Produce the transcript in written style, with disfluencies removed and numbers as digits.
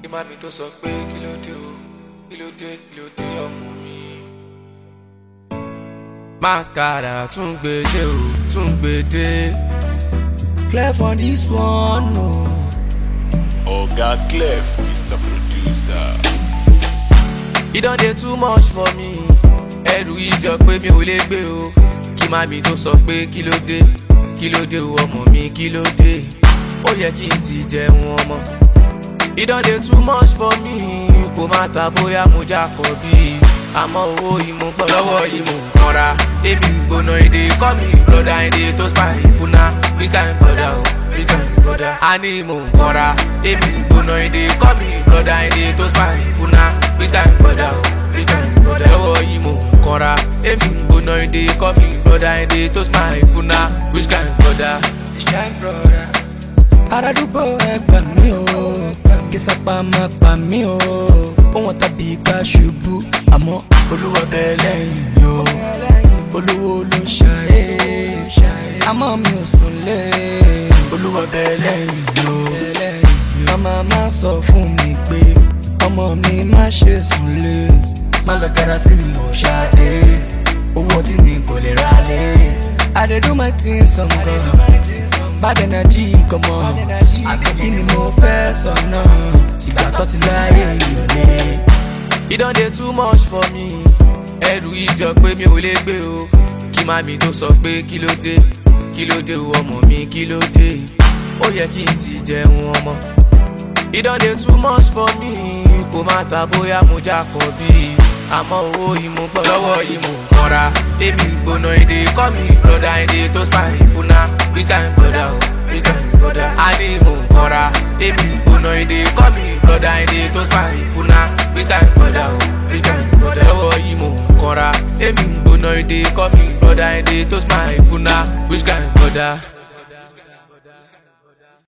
Mami tó sọ pé kí ló dé o, kí ló dé ọmọ mi. Mascara tún gbèdé o, tún gbèdé. Clef on this one, no. Oga Clef is the producer. It don't dey too much for me. Ẹrù ìjọ pé mi ò lè gbé o. Kí mami tó sọ pé kí ló dé o ọmọ mi kí ló dé. Ó yẹ kí n ti jẹun ọmọ. It don't dey too much for me. Kò má ta bóyá mo jákọ̀ bí. Àmọ́ owó ìmú pọ̀ lọ́wọ́ ìmú kanra. Èmi gbóná èdè kọ́ mi broda èdè tó spy ìbúná. Which kind brother o, which kind brother? A ní ìmú kanra. Èmi gbóná èdè kọ́ mi broda èdè tó spy ìbúná. Which kind brother o, which kind brother? Lọ́wọ́ ìmú kanra. Èmi gbóná èdè kọ́ mi broda èdè tó spy ìbúná. Which kind brother? Which kind brother? Àràdúgbò ẹgbà mi o, kí sápá máa pa mí o. Ohun tàbí ká ṣubú, àmọ́ Olúwa bẹ̀ lẹ́yìn o. Olówó ló ń ṣàyè, àmọ́ mi ò sùn lé. Olúwa bẹ̀ lẹ́yìn o. Màmá má sọ fún mi pé ọmọ mi má ṣe sùn lé. Má lọ gara sí mi ò ṣáde, owó tí mi kò lè ra lé. I dey do my things some God. Bad energy come on. Àbẹ̀kí ni mo fẹ́ sọ náà. Ìgbà tó ti láyé ìrọ̀lẹ́. It don't dey too much for me. Ẹrù ìjọ pé mi ò lè gbé o. Kí mami tó sọ pé kí ló dé o ọmọ mi kí ló dé. Ó yẹ kí n ti jẹun ọmọ. It don't dey too much for me. Kò má ta bóyá mo jákọ̀ bí. Àmọ́ owó ìmú pọ̀ lọ́wọ́ ìmú kanra. Èmi gbóná èdè kọ́ mi broda èdè tó spy ìbúná. Which kind brother o, which kind brother? A ní ìmú kanra. Èmi gbóná èdè kọ́ mi broda èdè tó spy ìbúná. Which kind brother o, which kind brother? Lọ́wọ́ ìmú kanra. Èmi gbóná èdè kọ́ mi broda èdè tó spy ìbúná. Which kind brother?